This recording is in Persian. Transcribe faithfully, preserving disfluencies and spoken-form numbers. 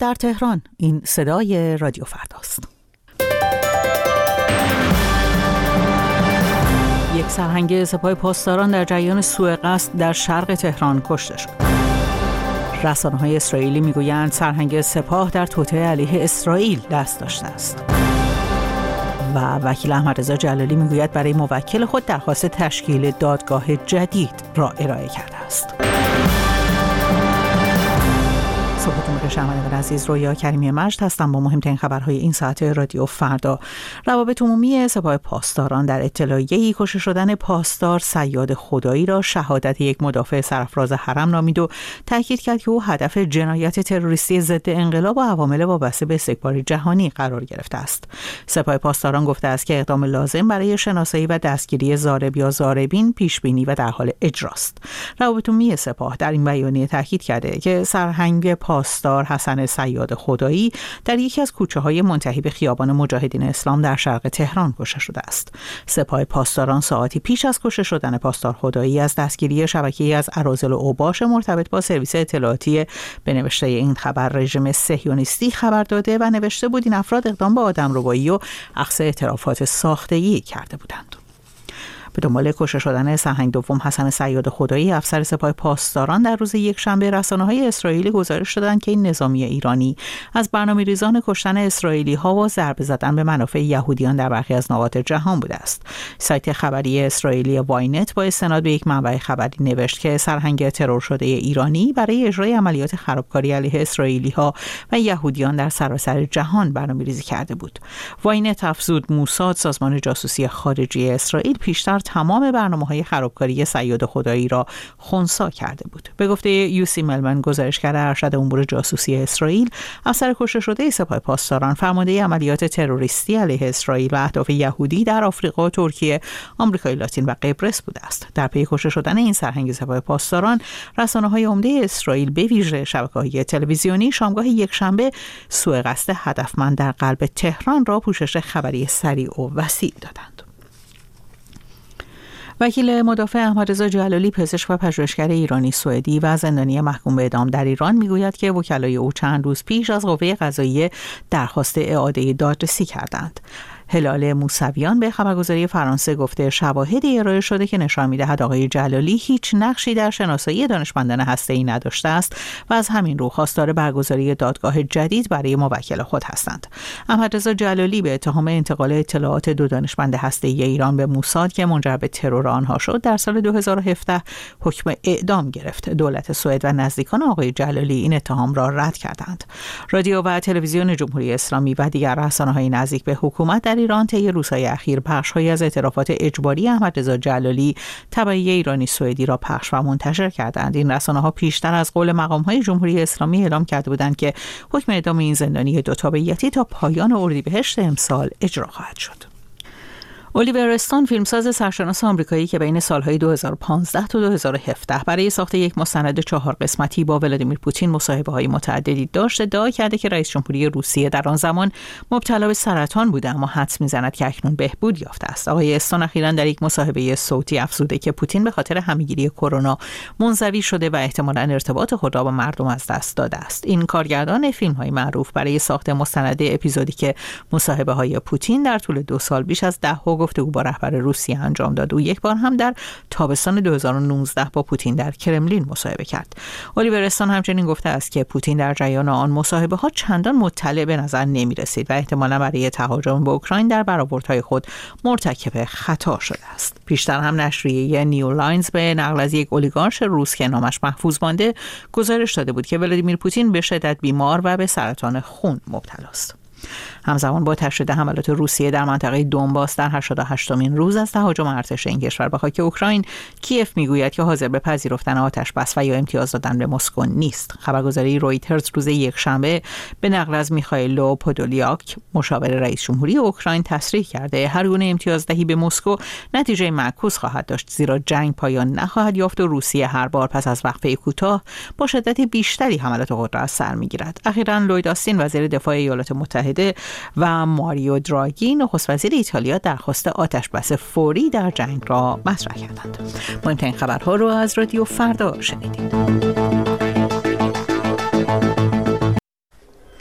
در تهران. این صدای رادیو فرداست. یک سرهنگ سپاه پاسداران در جریان سوء قصد در شرق تهران کشته شد. رسانه‌های اسرائیلی میگویند سرهنگ سپاه در توطئه علیه اسرائیل دست داشته است. و وکیل احمدرضا جلالی میگوید برای موکل خود درخواست تشکیل دادگاه جدید را ارائه کرده است. صبحتون بخیر شنوندگان عزیز، رویا کریمی مجد هستم با مهمترین خبرهای این ساعت رادیو فردا. روابط عمومی سپاه پاسداران در اطلاعیه‌ای کشته شدن پاسدار صیاد خدایی را شهادت یک مدافع سرافراز حرم نامید و تاکید کرد که او هدف جنایت تروریستی ضد انقلاب و عوامل وابسته به استکبار جهانی قرار گرفته است. سپاه پاسداران گفته است که اقدام لازم برای شناسایی و دستگیری ضارب یا ضاربین پیش بینی و در حال اجراست. روابط عمومی سپاه در این بیانیه تاکید کرده که سرهنگ پاسدار حسن صیاد خدایی در یکی از کوچه‌های منتهی به خیابان مجاهدین اسلام در شرق تهران کشته شده است. سپاه پاسداران ساعتی پیش از کشته شدن پاسدار خدایی از دستگیری شبکه‌ای از اراذل و اوباش مرتبط با سرویس اطلاعاتی به نوشته این خبر رژیم صهیونیستی خبر داده و نوشته بود این افراد اقدام به آدمربایی و اخذ اعترافات ساختگی کرده بودند. به دنبال کشته شدن سرهنگ دوم حسن صیاد خدایی، افسر سپاه پاسداران در روز یکشنبه رسانه‌های اسرائیلی گزارش دادند که این نظامی ایرانی از برنامه‌ریزان کشتن اسرائیلی‌ها و ضربه زدن به منافع یهودیان در برخی از نقاط جهان بوده است. سایت خبری اسرائیلی واینت با استناد به یک منبع خبری نوشت که سرهنگ ترور شده ایرانی برای اجرای عملیات خرابکاری علیه اسرائیلی‌ها و یهودیان در سراسر جهان برنامه‌ریزی کرده بود. واینت افزود موساد، سازمان جاسوسی خارجی اسرائیل، پیشتر تمام برنامه‌های خرابکاری صیاد خدایی را خنثی کرده بود. به گفته یوسی ملمن، گزارشگر ارشد امور جاسوسی اسرائیل، افسر کشته شده سپاه پاسداران فرمانده عملیات تروریستی علیه اسرائیل و اهداف یهودی در آفریقا، ترکیه، آمریکای لاتین و قبرس بوده است. در پی کشته شدن این سرهنگ سپاه پاسداران، رسانه‌های عمده اسرائیل به ویژه شبکه‌های تلویزیونی شامگاه یکشنبه سوء قصد هدفمند در قلب تهران را پوشش خبری سریع و وسیع دادند. وکیل مدافع احمدرضا جلالی، پزشک و پژوهشگر ایرانی سوئدی و زندانی محکوم به اعدام در ایران، میگوید که وکلای او چند روز پیش از قوه قضاییه درخواست اعاده دادرسی کردند. هلال موسویان به خبرگزاری فرانسه گفته شواهدی ارائه شده که نشان می‌دهد آقای جلالی هیچ نقشی در شناسایی دانشمندان هسته‌ای نداشته است و از همین رو خواستار برگزاری دادگاه جدید برای موکل خود هستند. احمدرضا جلالی به اتهام انتقال اطلاعات دو دانشمند هسته‌ای ایران به موساد که منجر به ترور آنها شد در سال دو هزار و هفده حکم اعدام گرفت. دولت سوئد و نزدیکان آقای جلالی این اتهام را رد کردند. رادیو و تلویزیون جمهوری اسلامی و دیگر رسانه‌های نزدیک به حکومت در ایران طی روزهای اخیر بخش‌هایی از اعترافات اجباری احمدرضا جلالی تبعیه ایرانی سوئدی را پخش و منتشر کردند. این رسانه‌ها پیشتر از قول مقام‌های جمهوری اسلامی اعلام کرده بودند که حکم اعدام این زندانی دو تابعیتی تا پایان اردیبهشت امسال اجرا خواهد شد. الیور استون، فیلمساز سرشناس آمریکایی که بین سالهای دو هزار و پانزده تا دو هزار و هفده برای ساخت یک مستند چهار قسمتی با ولادیمیر پوتین مصاحبه‌های متعددی داشت، ادعا کرده که رئیس جمهوری روسیه در آن زمان مبتلا به سرطان بوده، اما حدس می‌زند که اکنون بهبود یافته است. آقای استون اخیراً در یک مصاحبه صوتی افزوده که پوتین به خاطر همه‌گیری کرونا منزوی شده و احتمالاً ارتباط خود را با مردم از دست داده است. این کارگردان فیلم‌های معروف برای ساخت مستند اپیزودی که مصاحبه‌های پوتین در طول دو سال بیش از ده گفتگو با رهبر روسیه انجام داد. او یک بار هم در تابستان دو هزار و نوزده با پوتین در کرملین مصاحبه کرد. الیور استون همچنین گفته است که پوتین در جریان آن مصاحبه ها چندان مطلع به نظر نمی رسید و احتمالاً برای تهاجم به اوکراین در برآوردهای خود مرتکب خطا شده است. پیشتر هم نشریه نیو لاینز به نقل از یک اولیگارش روس که نامش محفوظ مانده گزارش داده بود که ولادیمیر پوتین به شدت بیمار و به سرطان خون مبتلا است. همزمان با تشدید حملات روسیه در منطقه دونباس در هشتاد و هشتمین روز از تهاجم ارتش این کشور به خاک اوکراین، کیف میگوید که حاضر به پذیرفتن آتش بس و یا امتیاز دادن به مسکو نیست. خبرگزاری رویترز روز یکشنبه به نقل از میخائیل پودولیاک، مشاور رئیس جمهوری اوکراین، تصریح کرده هر گونه امتیازدهی به مسکو نتیجه معکوس خواهد داشت، زیرا جنگ پایان نخواهد یافت و روسیه هر بار پس از وقفه کوتاه با شدت بیشتری حملات خود را از سر میگیرد. اخیراً لوید آستین، وزیر دفاع ایالات متحده، و ماریو دراگی، نخست وزیر ایتالیا، درخواست آتش بس فوری در جنگ را مطرح کردند. مهمترین خبرها رو از رادیو فردا شنیدید.